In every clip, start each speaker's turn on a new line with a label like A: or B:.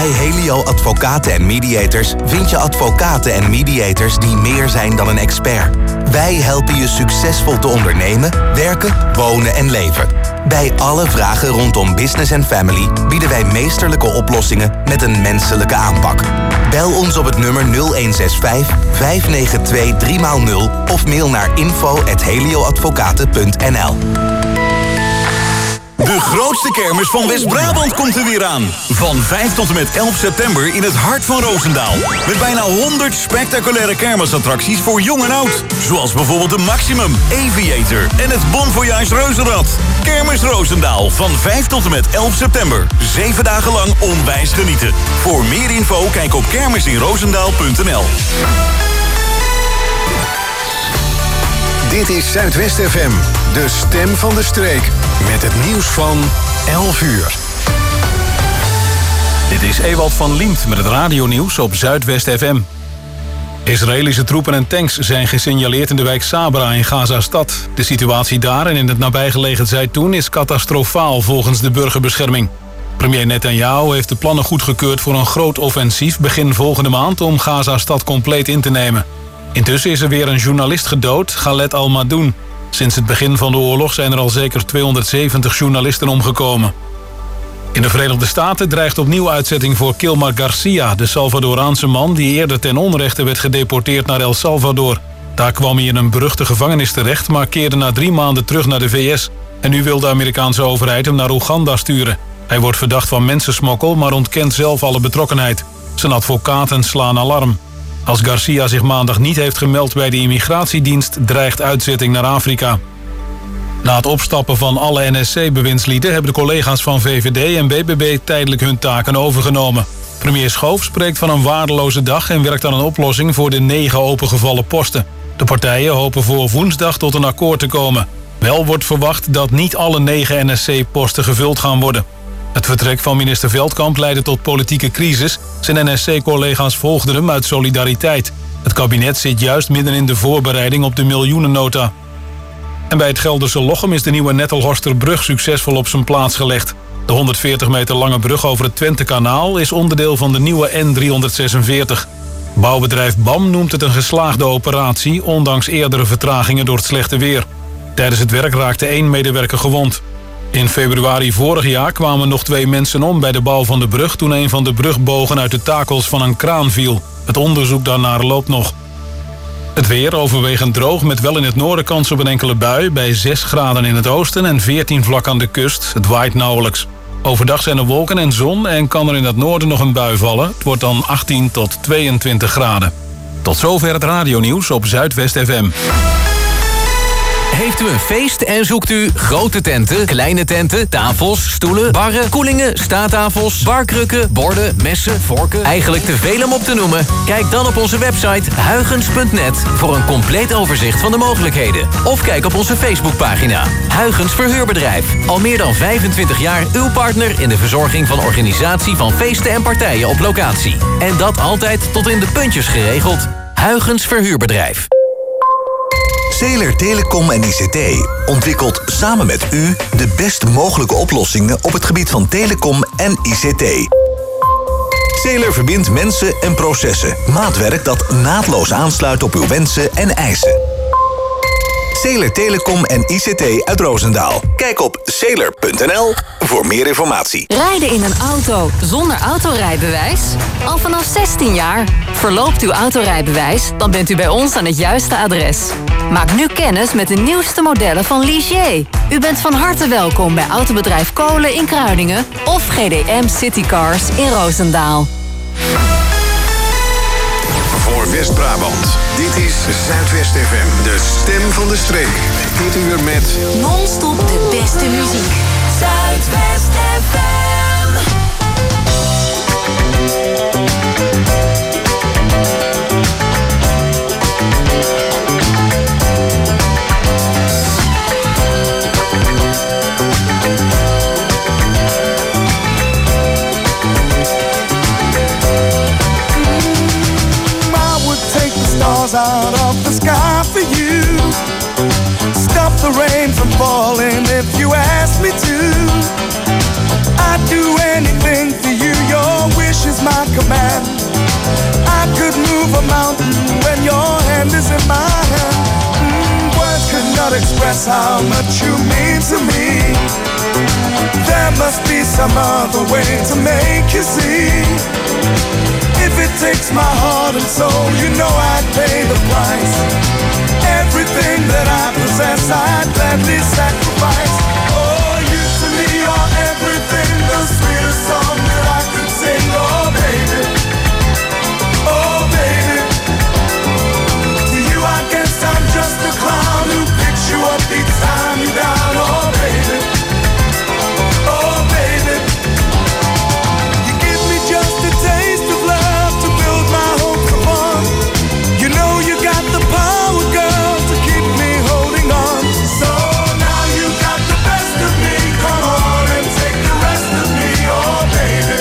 A: Bij Helio Advocaten en Mediators vind je advocaten en mediators die meer zijn dan een expert. Wij helpen je succesvol te ondernemen, werken, wonen en leven. Bij alle vragen rondom business en family bieden wij meesterlijke oplossingen met een menselijke aanpak. Bel ons op het nummer 0165 592 3x0 of mail naar info@helioadvocaten.nl.
B: De grootste kermis van West-Brabant komt er weer aan. Van 5 tot en met 11 september in het hart van Roosendaal. Met bijna 100 spectaculaire kermisattracties voor jong en oud. Zoals bijvoorbeeld de Maximum, Aviator en het Bon Voyage Reuzenrad. Kermis Roosendaal van 5 tot en met 11 september. 7 dagen lang onwijs genieten. Voor meer info kijk op kermisinroosendaal.nl.
C: Dit is Zuidwest FM, de stem van de streek. Met het nieuws van 11 uur.
D: Dit is Ewald van Liemt met het radionieuws op Zuidwest FM. Israëlische troepen en tanks zijn gesignaleerd in de wijk Sabra in Gaza-stad. De situatie daar en in het nabijgelegen Zeitoen is catastrofaal volgens de burgerbescherming. Premier Netanyahu heeft de plannen goedgekeurd voor een groot offensief begin volgende maand om Gaza-stad compleet in te nemen. Intussen is er weer een journalist gedood, Khaled Al-Madoun. Sinds het begin van de oorlog zijn er al zeker 270 journalisten omgekomen. In de Verenigde Staten dreigt opnieuw uitzetting voor Kilmar Garcia, de Salvadoraanse man die eerder ten onrechte werd gedeporteerd naar El Salvador. Daar kwam hij in een beruchte gevangenis terecht, maar keerde na 3 maanden terug naar de VS. En nu wil de Amerikaanse overheid hem naar Oeganda sturen. Hij wordt verdacht van mensensmokkel, maar ontkent zelf alle betrokkenheid. Zijn advocaten slaan alarm. Als Garcia zich maandag niet heeft gemeld bij de immigratiedienst, dreigt uitzetting naar Afrika. Na het opstappen van alle NSC-bewindslieden hebben de collega's van VVD en BBB tijdelijk hun taken overgenomen. Premier Schoof spreekt van een waardeloze dag en werkt aan een oplossing voor de 9 opengevallen posten. De partijen hopen voor woensdag tot een akkoord te komen. Wel wordt verwacht dat niet alle 9 NSC-posten gevuld gaan worden. Het vertrek van minister Veldkamp leidde tot politieke crisis. Zijn NSC-collega's volgden hem uit solidariteit. Het kabinet zit juist midden in de voorbereiding op de miljoenennota. En bij het Gelderse Lochem is de nieuwe Nettelhorsterbrug succesvol op zijn plaats gelegd. De 140 meter lange brug over het Twentekanaal is onderdeel van de nieuwe N346. Bouwbedrijf BAM noemt het een geslaagde operatie, ondanks eerdere vertragingen door het slechte weer. Tijdens het werk raakte 1 medewerker gewond. In februari vorig jaar kwamen nog 2 mensen om bij de bouw van de brug toen een van de brugbogen uit de takels van een kraan viel. Het onderzoek daarnaar loopt nog. Het weer overwegend droog met wel in het noorden kans op een enkele bui bij 6 graden in het oosten en 14 vlak aan de kust. Het waait nauwelijks. Overdag zijn er wolken en zon en kan er in het noorden nog een bui vallen. Het wordt dan 18 tot 22 graden. Tot zover het radionieuws op Zuidwest FM.
E: Heeft u een feest en zoekt u grote tenten, kleine tenten, tafels, stoelen, barren, koelingen, staattafels, barkrukken, borden, messen, vorken? Eigenlijk te veel om op te noemen? Kijk dan op onze website huygens.net voor een compleet overzicht van de mogelijkheden. Of kijk op onze Facebookpagina. Huygens Verhuurbedrijf. Al meer dan 25 jaar uw partner in de verzorging van organisatie van feesten en partijen op locatie. En dat altijd tot in de puntjes geregeld. Huygens Verhuurbedrijf.
F: Zeeler Telecom en ICT ontwikkelt samen met u de best mogelijke oplossingen op het gebied van telecom en ICT. Zeeler verbindt mensen en processen. Maatwerk dat naadloos aansluit op uw wensen en eisen. Zeeler Telecom en ICT uit Roosendaal. Kijk op zeeler.nl voor meer informatie.
G: Rijden in een auto zonder autorijbewijs? Al vanaf 16 jaar. Verloopt uw autorijbewijs, dan bent u bij ons aan het juiste adres. Maak nu kennis met de nieuwste modellen van Ligier. U bent van harte welkom bij Autobedrijf Kolen in Kruiningen of GDM Citycars in Roosendaal.
C: Voor West-Brabant, dit is Zuidwest FM, de stem van de streek. Dit uur met
H: non-stop de beste muziek. Zuidwest FM.
I: Out of the sky for you. Stop the rain from falling if you ask me to. I'd do anything for you. Your wish is my command. I could move a mountain when your hand is in my hand. Words could not express how much you mean to me. There must be some other way to make you see. If it takes my heart and soul, you know I'd pay the price. Everything that I possess, I'd gladly sacrifice. Oh, you to me are everything, the sweetest song that I could sing. Oh, baby, oh, baby. To you I guess I'm just a clown who picks you up each time you're down. Oh, baby, oh, baby. You give me just a taste of love to build my hopes upon. You know you got the power, girl, to keep me holding on. So now you got the best of me. Come on and take the rest of me, oh baby.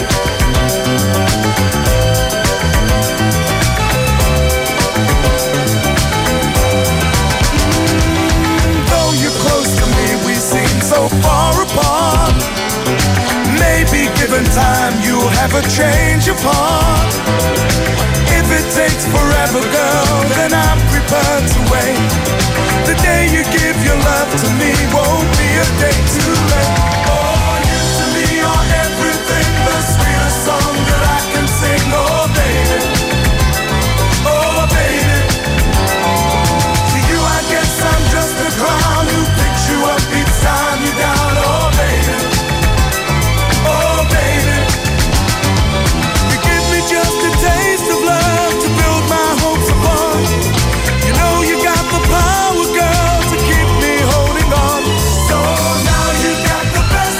I: Though you're close to me, we seem so far apart. Maybe given time, you'll have a change of heart. If it takes forever, girl, then I'm prepared to wait. The day you give your love to me won't be a day too late. Oh, you to me are everything, the sweetest song that I can sing. Oh, baby, oh, baby. To you I guess I'm just a clown who picks you up each time you're down. Oh, baby, oh, baby. You give me just a taste of love to build my hopes upon. You know you got the power, girl, to keep me holding on. So now you got the best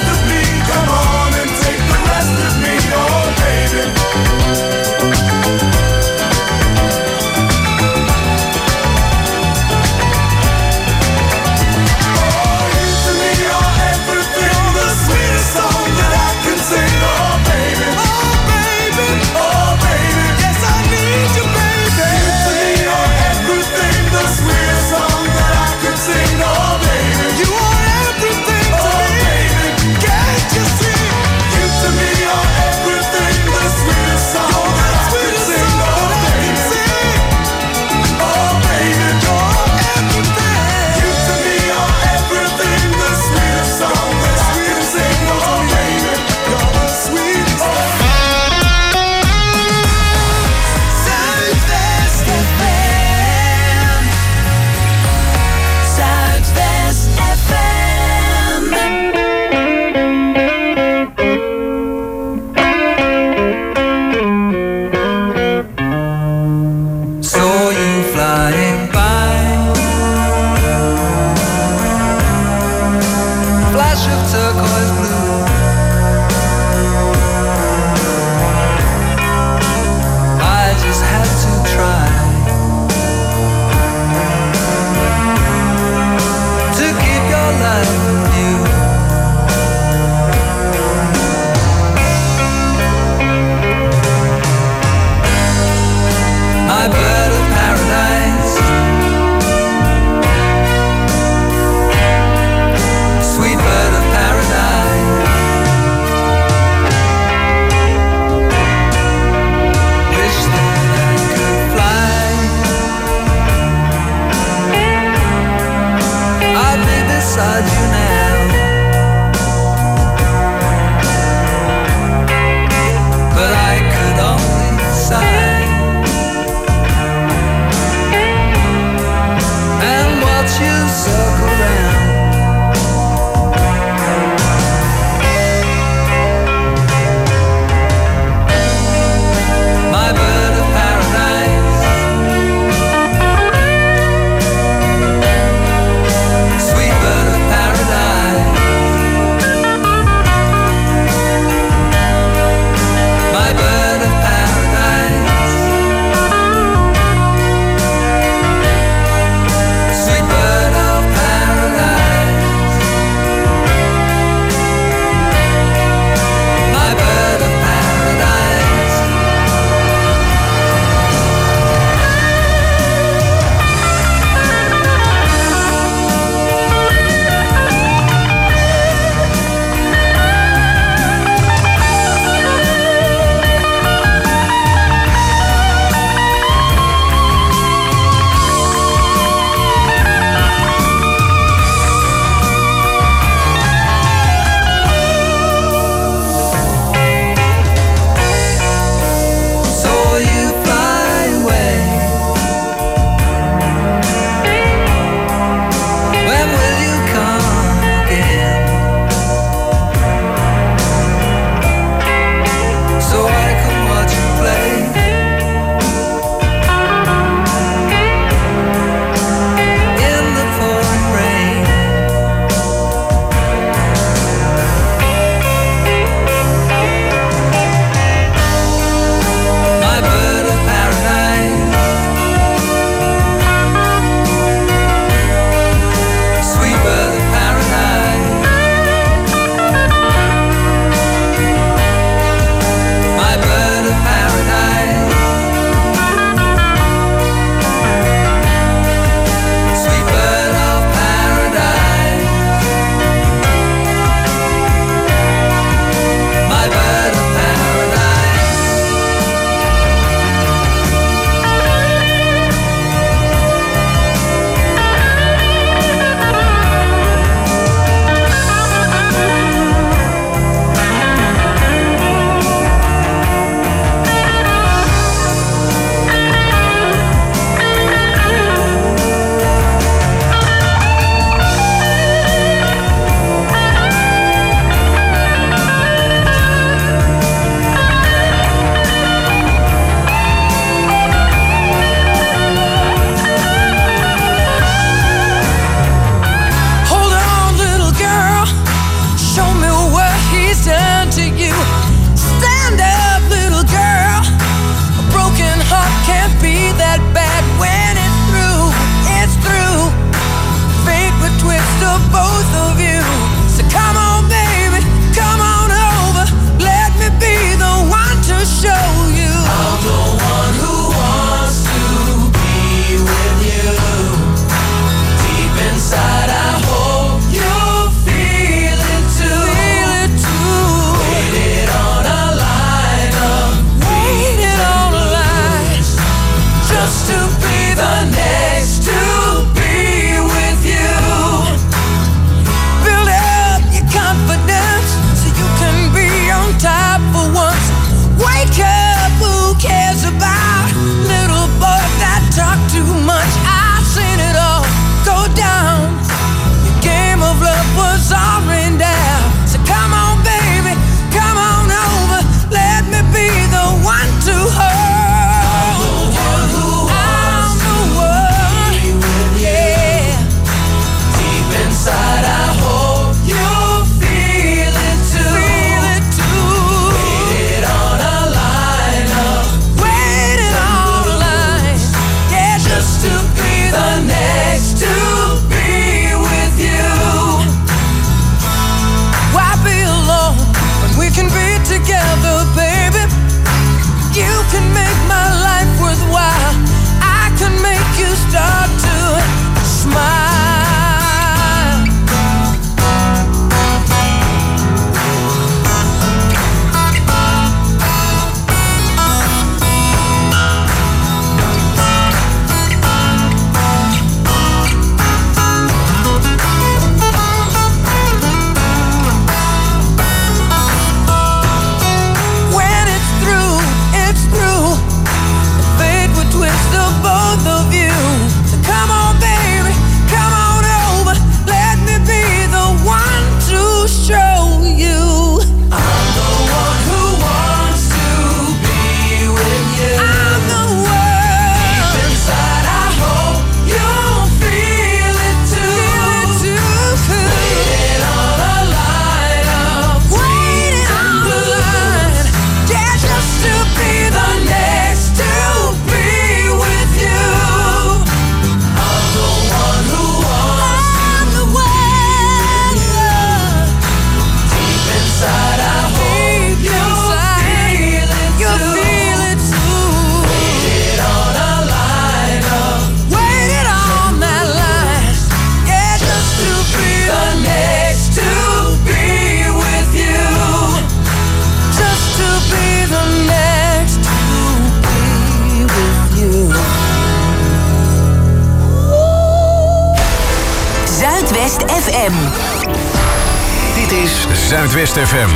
H: Zuidwest FM.
C: Dit is Zuidwest FM.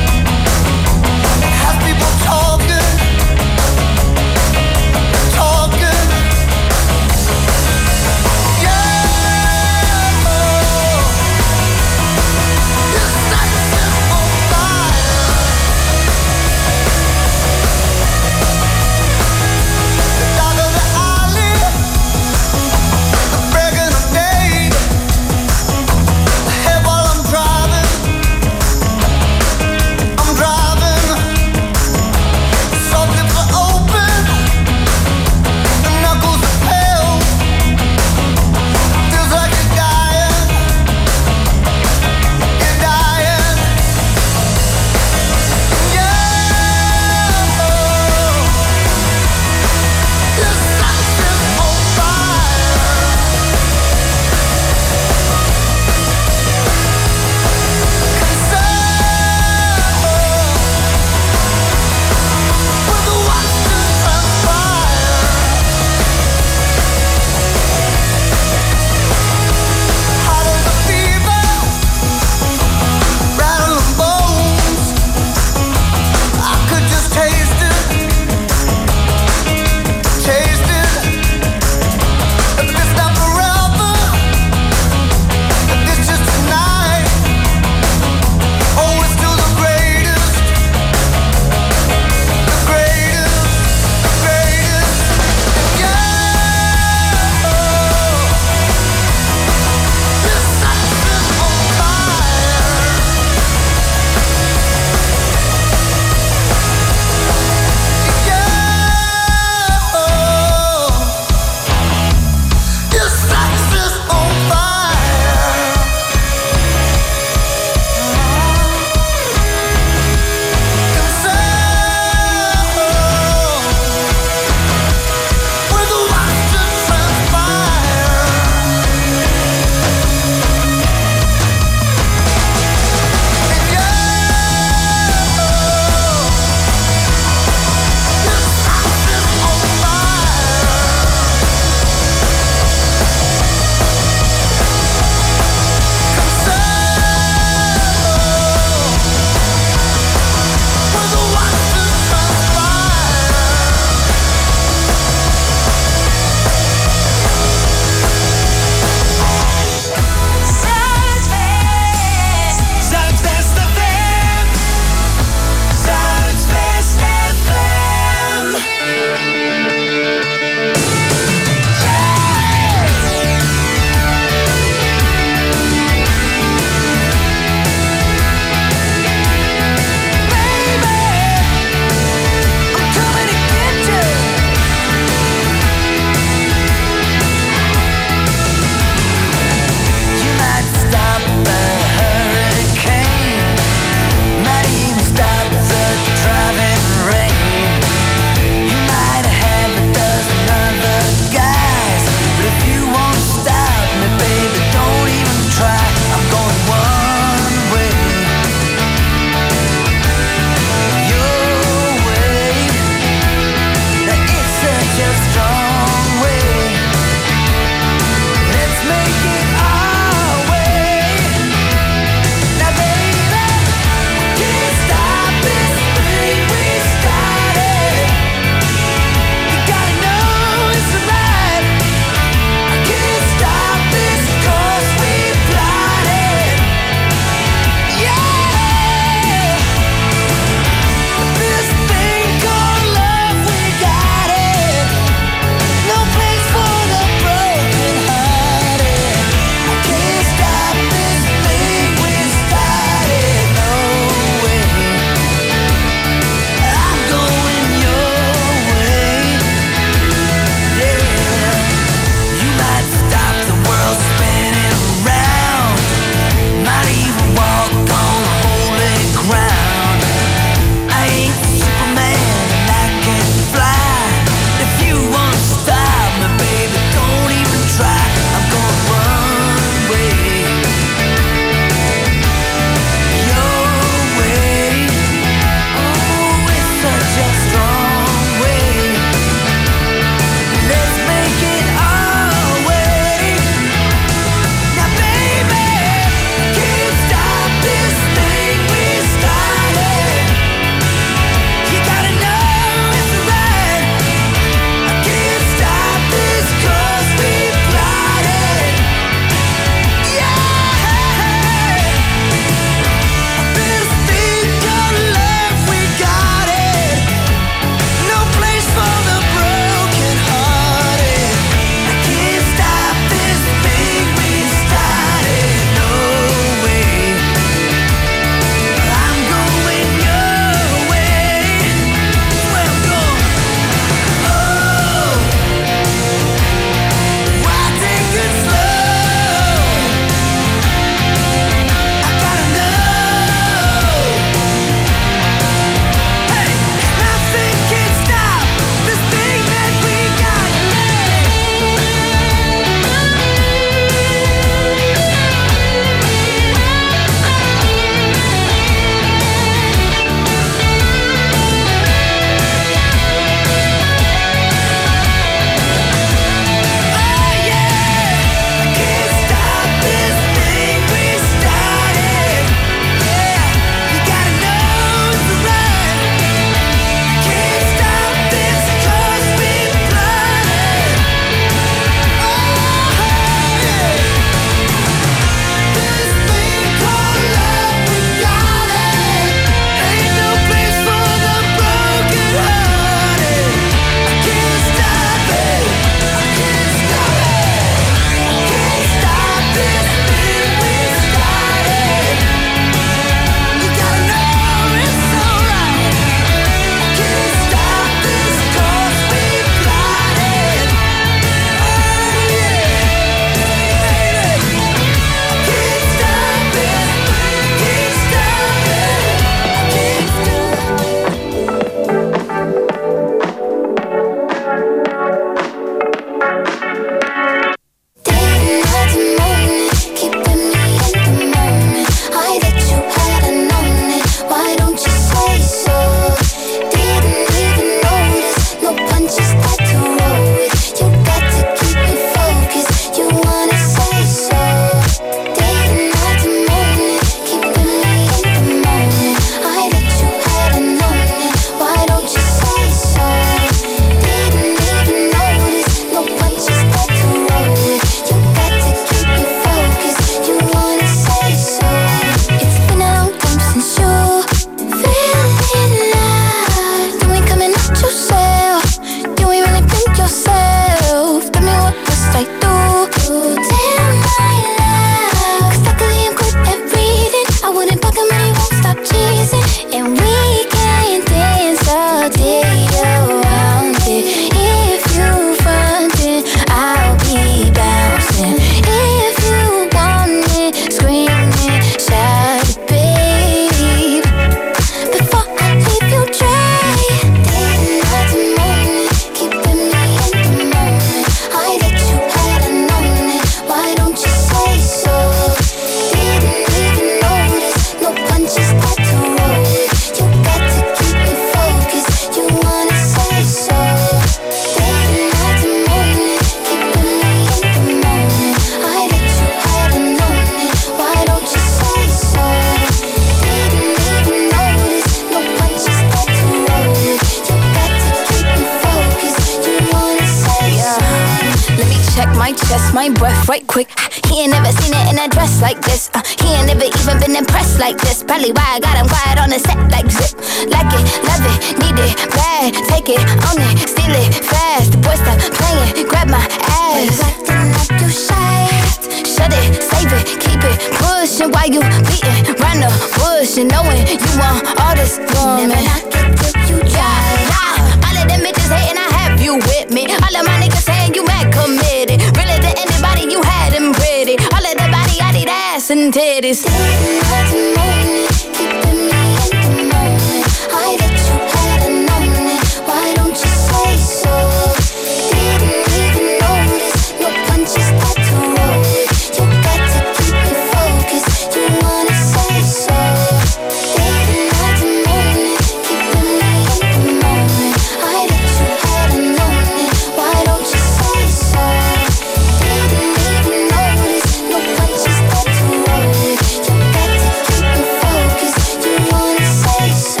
J: my breath right quick. He ain't never seen it in a dress like this. He ain't never even been impressed like this. Probably why I got him quiet on the set like zip. Like it, love it, need it, bad. Take it, own it, steal it, fast. The boy stop playing, grab my ass. Acting like you shy. Shut it, save it, keep it pushing while you beating round the bush and knowing you want all this woman. Never knock it till you try. All of them bitches hating, I have you with me. All of my niggas saying you mad committed. Really to anybody you had them pretty. All of the body, I need ass and titties. Didn't have to moan it, keeping me in the moment. I bet you hadn't known it. Why don't you say so? Didn't even notice your punches that to roll. You got to keep it focused. You wanna say so? Didn't have to moan it, keeping me in the moment. I bet you hadn't known it. Why don't you say so? Didn't even notice your punches that to roll. You got to keep it focused. You wanna say so?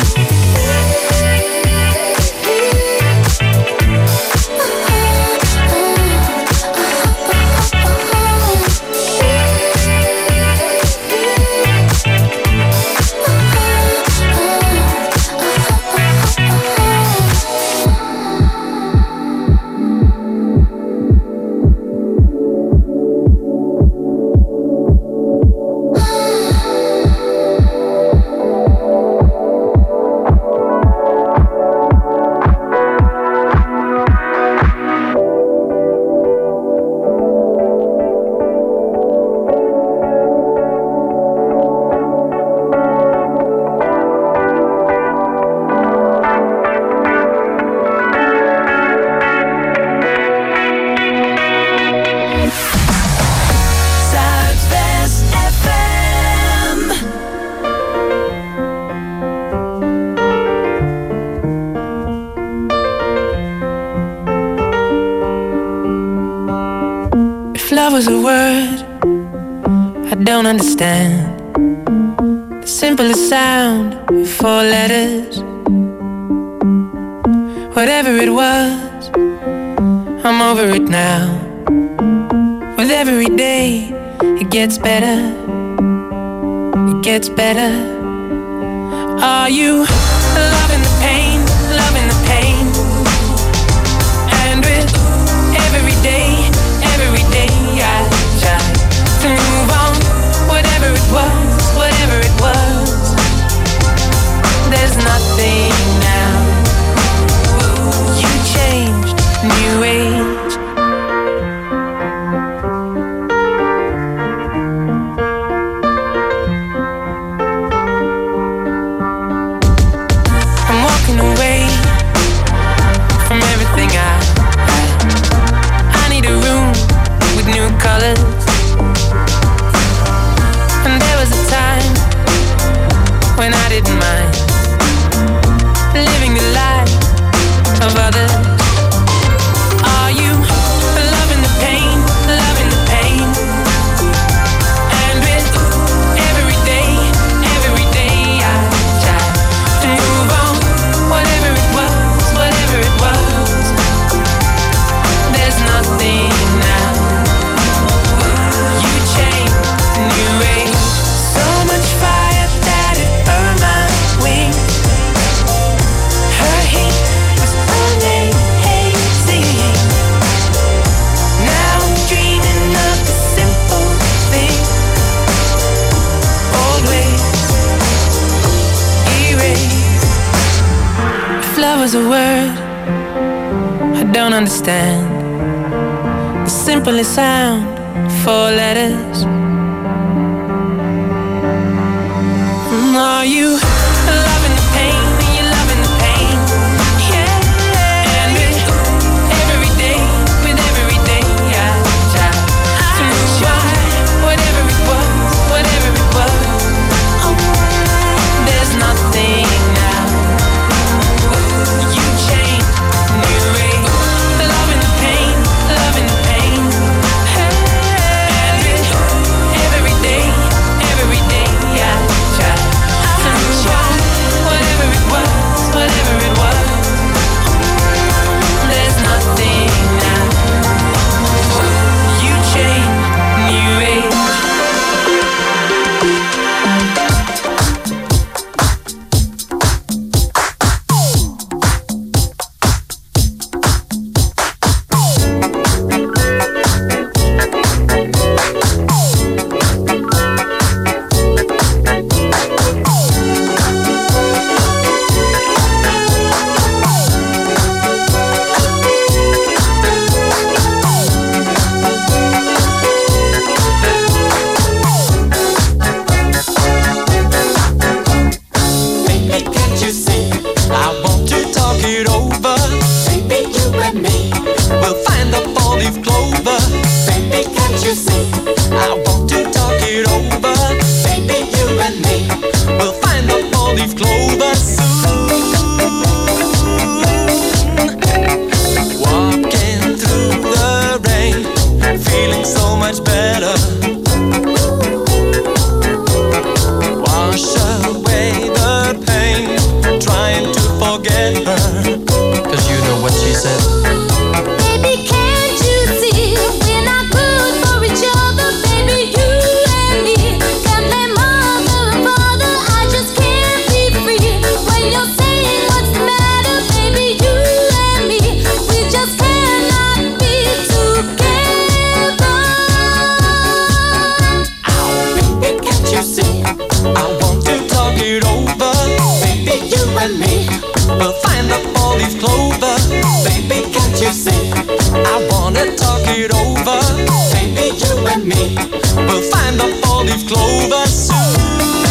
K: Love was a word I don't understand. The simplest sound, 4 letters. Whatever it was, I'm over it now. With every day, it gets better. It gets better. Are you loving the pain? Loving the pain? And with every day I try to move on. Whatever it was, there's nothing now. You changed, new age. I'm walking away from everything I need a room with new colors. And there was a time when I didn't mind living the life of others. Are you loving the pain? Loving the pain? And with every day I try to move on. Whatever it was, there's nothing now. You changed, new age. So much fire that it burned my wings. Her heat was amazing. Now I'm dreaming of the simple thing. Old ways erased. If love was a word I don't understand. The simplest sound, 4 letters. Are you loving the pain? Are you loving the pain? Yeah. And with every day I try to move on. Whatever it was, there's nothing now. You changed, new age. Loving the pain. And with every day I try to move on. and me will find the four-leaf clover. Baby, can't you see? I wanna talk it over. Baby, you and me will find the four-leaf clover soon.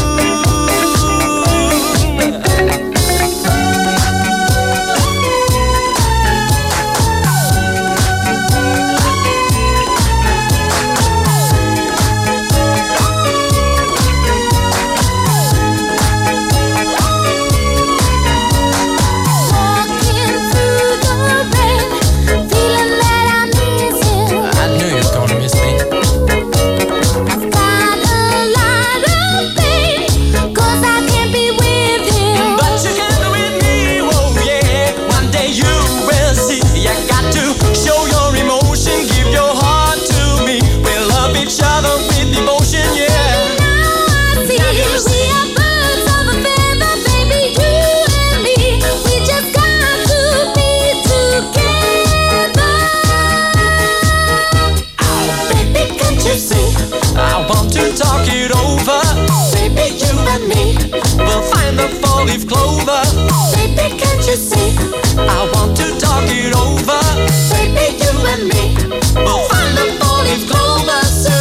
K: Talk it over, baby, you and me will find the four-leaf clover. Baby, can't you see? I want to talk it over, baby, you and me will find the four-leaf clover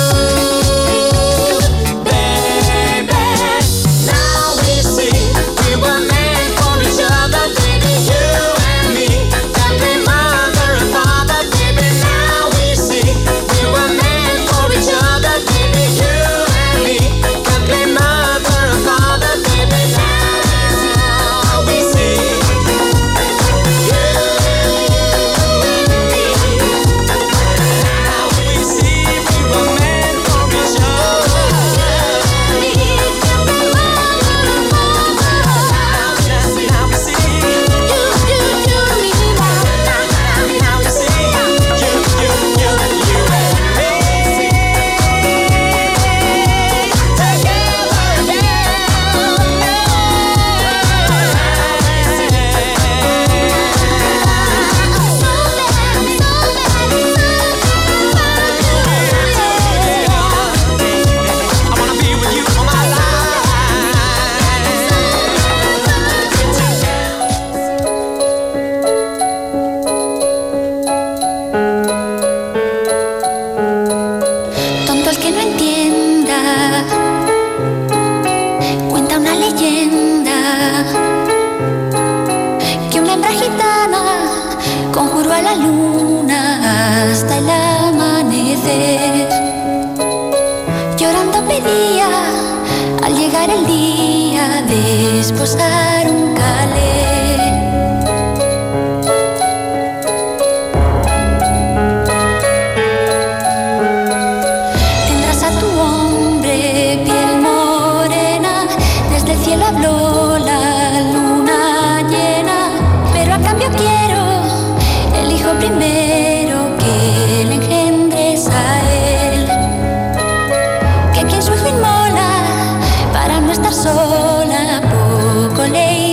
K: soon. Baby, now we see we were meant for each other, baby, you and me can be mother and father, baby. Now we see we were meant for each other, baby, you.
J: Sola, poco le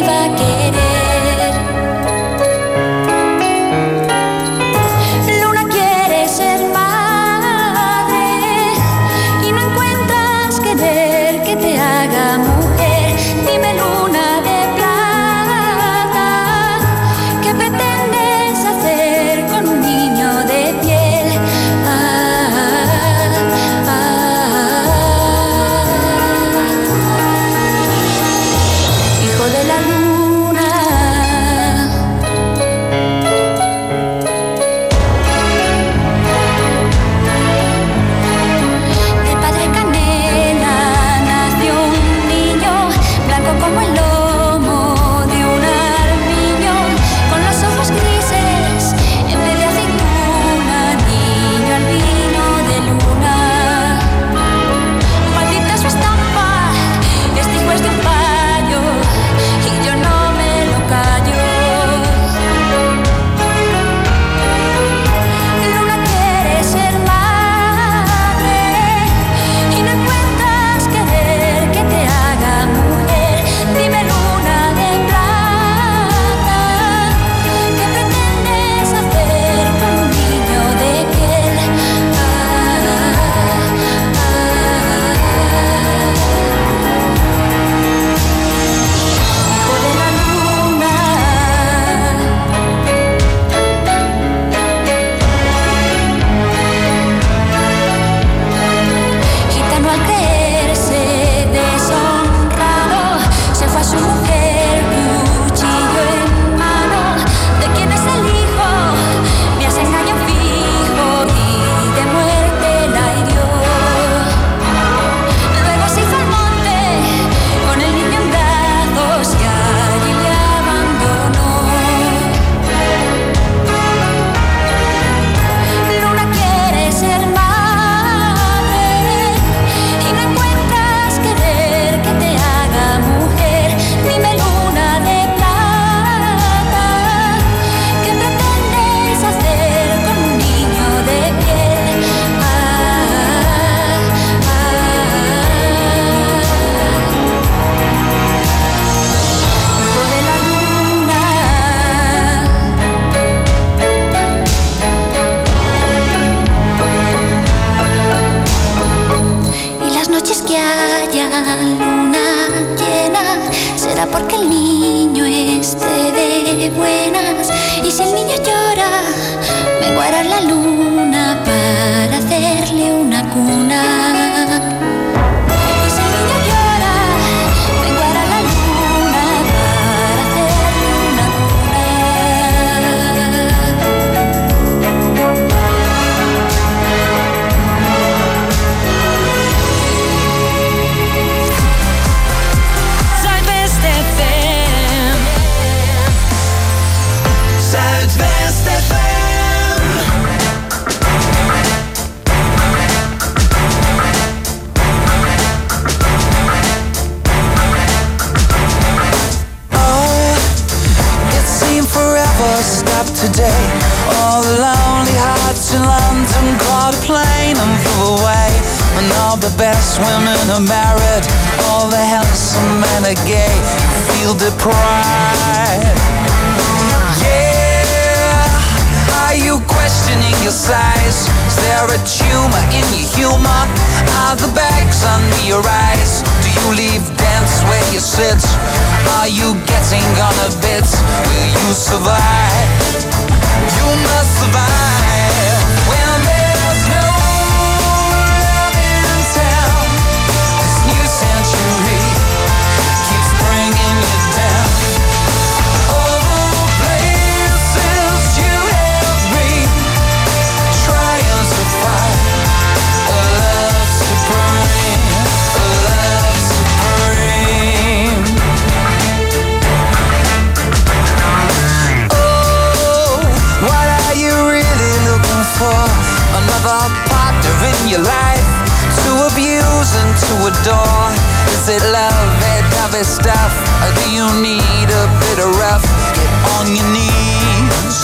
J: niño esté de buenas. Y si el niño llora, me guarda la luna para hacerle una cuna. Y si el niño llora, me guarda la luna para hacerle una cuna.
K: Zuidwest FM.
I: Zuidwest FM. Oh, it seemed forever stopped today. All the lonely hearts in London caught a plane and flew away. And all the best women are married, all the handsome men are gay. Feel deprived. Yeah, are you questioning your size? Is there a tumor in your humor? Are the bags under your eyes? Do you leave dance where you sit? Are you getting on a bit? Will you survive? You must survive. When there's no love in town, this new century keeps bringing you down. All the places you have been, trying to find a love supreme, a love supreme. Oh, what are you really looking for? Another partner in your life to abuse and to adore? Is it love, that dovey stuff? Or do you need a bit of rough? Get on your knees.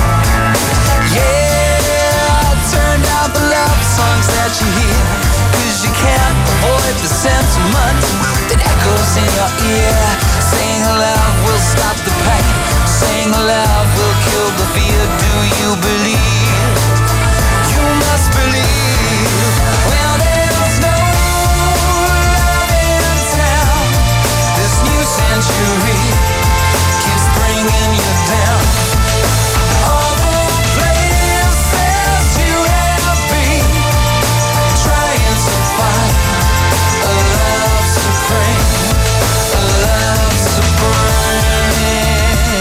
I: Yeah, turn down the love songs that you hear, 'cause you can't avoid the sentiment that echoes in your ear. Saying love will stop the pain, saying love will kill the fear. Do you believe? You must believe. Well, there's no love in town. This new century keeps bringing you down. All the places you have been, trying to find a love supreme, a love supreme.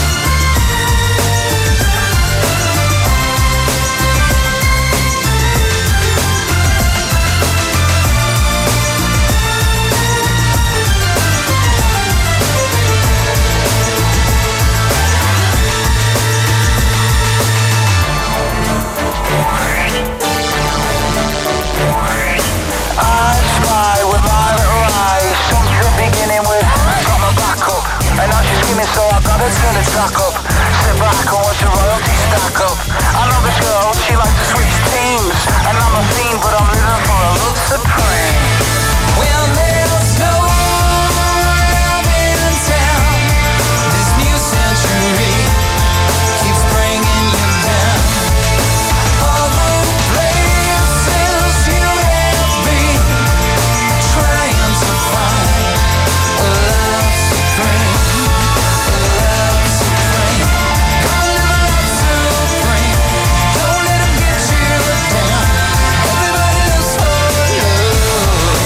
I: I spy with my little eyes, something beginning with got my back up, and now she's screaming, so I gotta turn the track up. Sit back and watch the royalty stack up. I love this girl, she likes to switch teams, and I'm a fiend, but I'm living for a love supreme. Well, there's no love in town. This new century keeps bringing you down. All the places you have been, trying to find a love supreme, a love supreme. Gonna live a love supreme. Don't let 'em get you down. Everybody lives for love.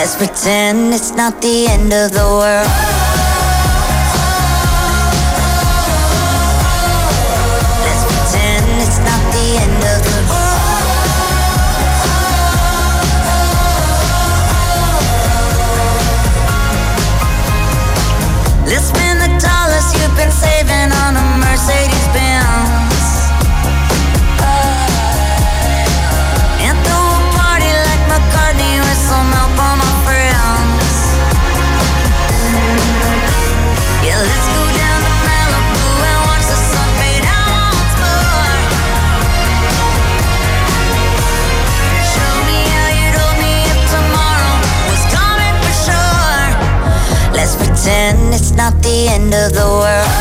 L: Let's pretend it's not the end of the world. Let's pretend it's not the end of the world. Let's spend the dollars you've been saving on a Mercedes-Benz. And throw a party like McCartney with some help on my friends. Yeah, let's go down to Malibu and watch the sun fade out once more. Show me how you'd hold me if tomorrow was coming for sure. Let's pretend it's not the end of the world.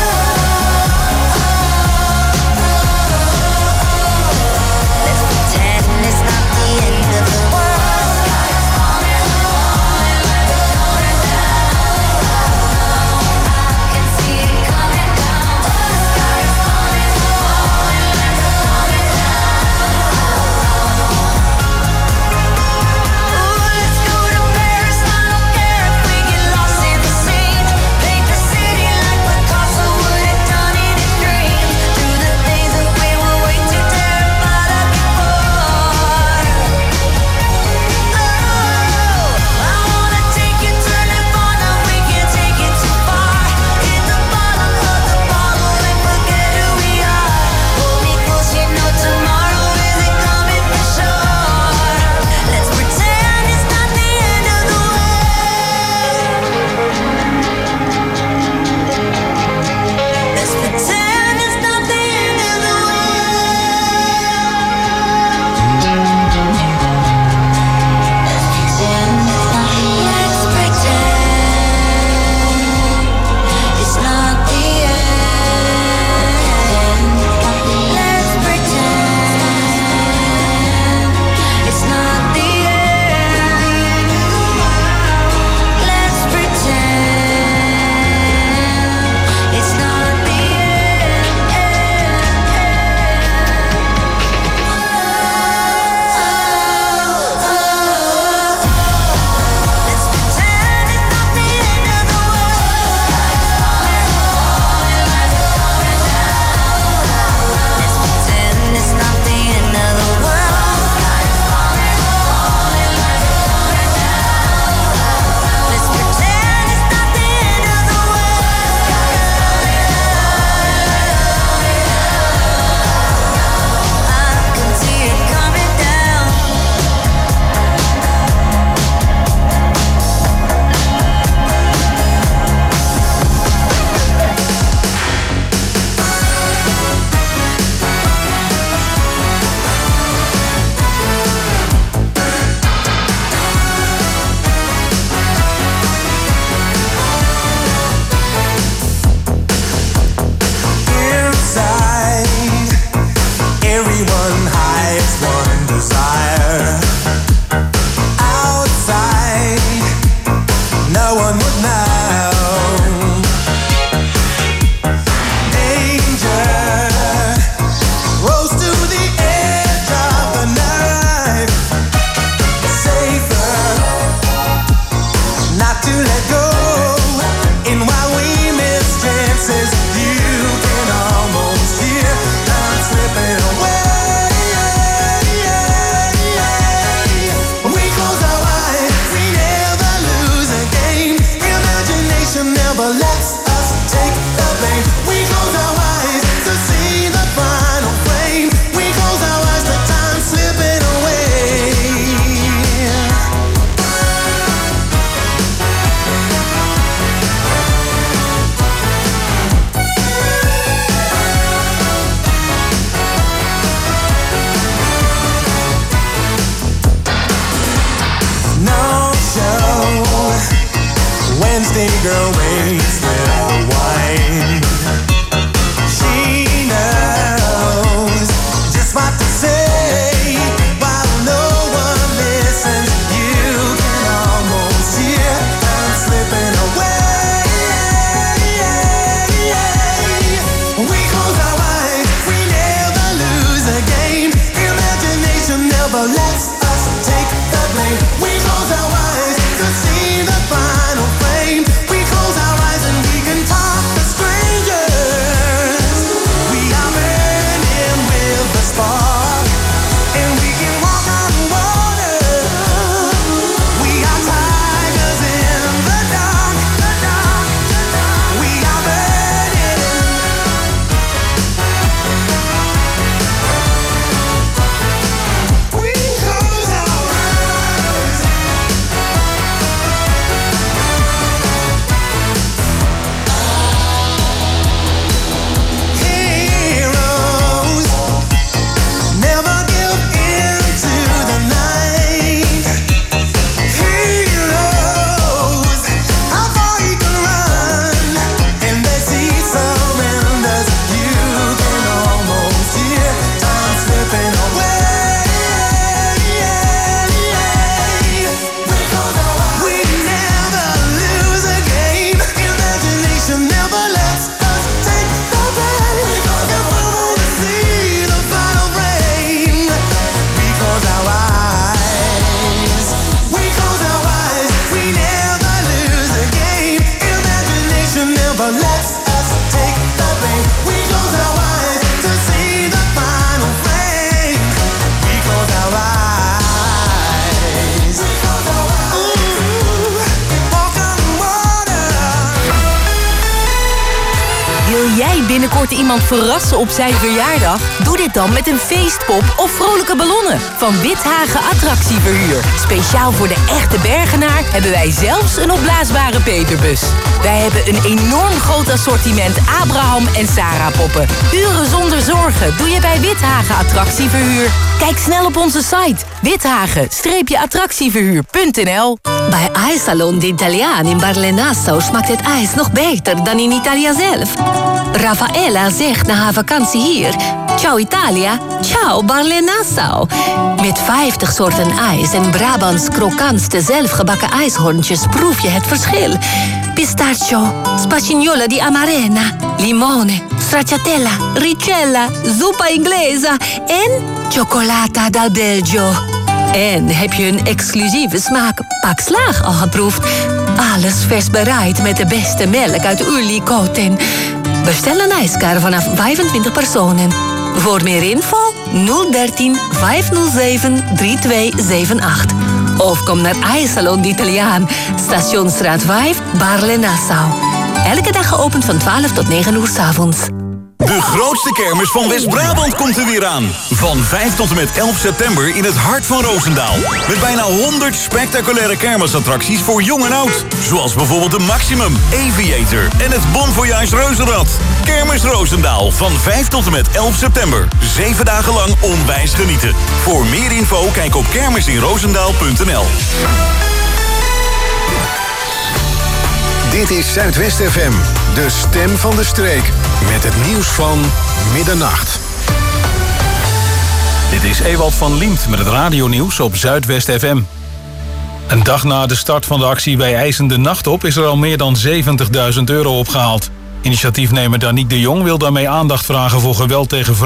L: Let's pretend it's not the end of the world. I can see it coming down. The sky is falling, falling, falling down. Ooh, let's go to Paris. I don't care if we get lost in the scene. Paint the city like Picasso
M: gaat iemand verrassen op zijn verjaardag? Doe dit dan met een feestpop of vrolijke ballonnen van Withagen Attractieverhuur. Speciaal voor de echte Bergenaar hebben wij zelfs een opblaasbare Peterbus. Wij hebben een enorm groot assortiment Abraham en Sarah poppen. Uren zonder zorgen doe je bij Withagen Attractieverhuur. Kijk snel op onze site withagen-attractieverhuur.nl.
N: Bij IJssalon de Italiaan in Barle-Nassau smaakt het ijs nog beter dan in Italia zelf. Raffaella zegt na haar vakantie hier: ciao Italia, ciao Barle-Nassau. Met 50 soorten ijs en Brabants krokantste zelfgebakken ijshoorntjes proef je het verschil. Pistachio, spagnola di amarena, limone, stracciatella, ricella, zuppa inglesa en cioccolata dal Belgio. En heb je een exclusieve smaak Pak Slaag al geproefd? Alles vers bereid met de beste melk uit Ulikoten. Bestel een ijskar vanaf 25 personen. Voor meer info 013 507 3278. Of kom naar IJssalon d'Italiaan, Stationsstraat 5, Barle-Nassau. Elke dag geopend van 12 tot 9 uur 's avonds.
B: De grootste kermis van West-Brabant komt er weer aan. Van 5 tot en met 11 september in het hart van Roosendaal. Met bijna 100 spectaculaire kermisattracties voor jong en oud. Zoals bijvoorbeeld de Maximum, Aviator en het Bon Voyage Reuzenrad. Kermis Roosendaal van 5 tot en met 11 september. 7 dagen lang onwijs genieten. Voor meer info kijk op kermisinroosendaal.nl.
C: Dit is Zuidwest FM, de stem van de streek. Met het nieuws van middernacht.
D: Dit is Ewald van Liemt met het radionieuws op Zuidwest FM. Een dag na de start van de actie Wij eisen de nacht op is er al meer dan €70.000 opgehaald. Initiatiefnemer Danique de Jong wil daarmee aandacht vragen voor geweld tegen vrouwen.